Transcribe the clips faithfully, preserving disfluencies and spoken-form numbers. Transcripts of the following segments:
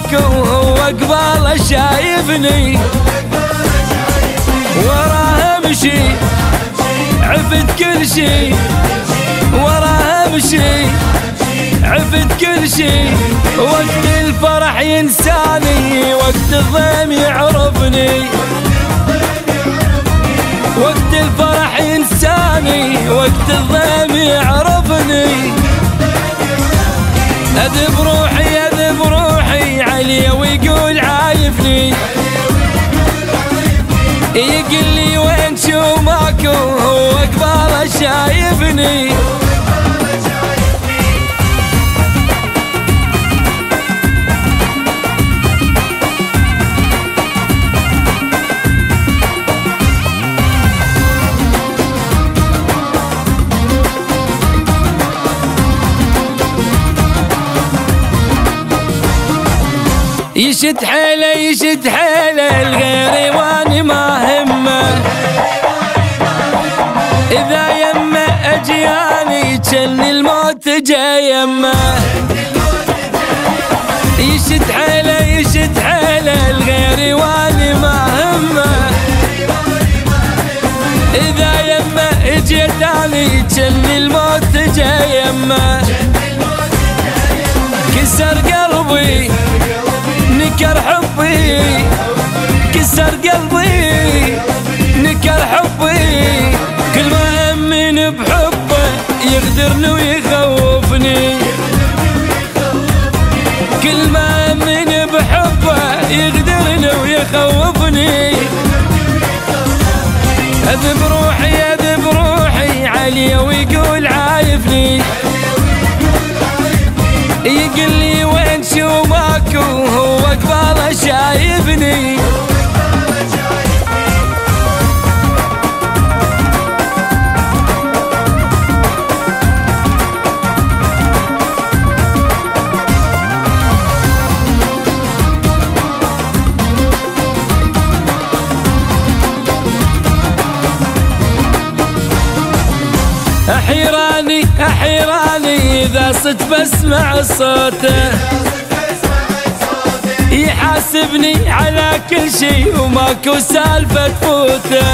ماكو هو قباله شايفني، وراه امشي عفت كل شي، وراه امشي عفت كل شي. وقت الفرح ينساني، وقت الضيم يعرفني، وقت الفرح ينساني، وقت الضيم يعرفني. اذب روحي اذب روحي عليه ويقول عايفني، يقول لي وين شو ماكو هو قباله شايفني. يشد حيله يشد حيله الغير واني ما همه، اذا يمه اجياني جن الموت جا يمه. يشد حيله يشد حيله الغير واني ما همه، اذا يمه اجيتاني جن الموت جا يمه. كسر قلبي نكر حبي، كسر قلبي نكر حبي. كل ما أمن بحبه يغدرني ويخوفني، كل ما أمن بحبه يغدرني ويخوفني. أذب روحي أذب روحي عليه ويقول عايفني، يقول لي وين شو ماكو هو قباله شايفني. أحيراني أحيراني إذا صدت بسمع صوته، يحاسبني على كل شي وماكو سالفة تفوته.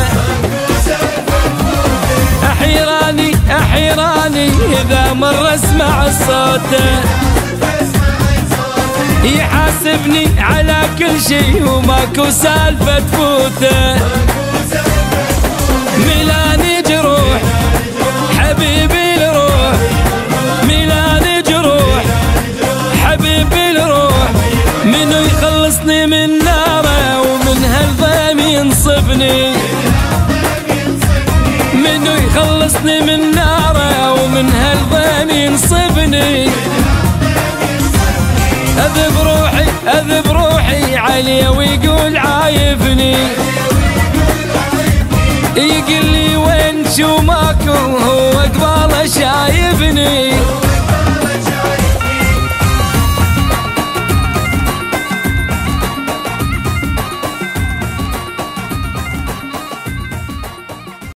أحيراني أحيراني إذا مر اسمع صوته، يحاسبني على كل شي وماكو سالفة تفوته. ميلاني جروح حبيبي الروح، ميلاني جروح حبيبي الروح. منو يخلصني من ناره ومن هالضيم ينصفني، منو يخلصني من ناره ومن هالضيم ينصفني. اذب روحي اذب روحي عليه ويقول عايفني، يقول لي وين شو ماكو هو قباله شايفني.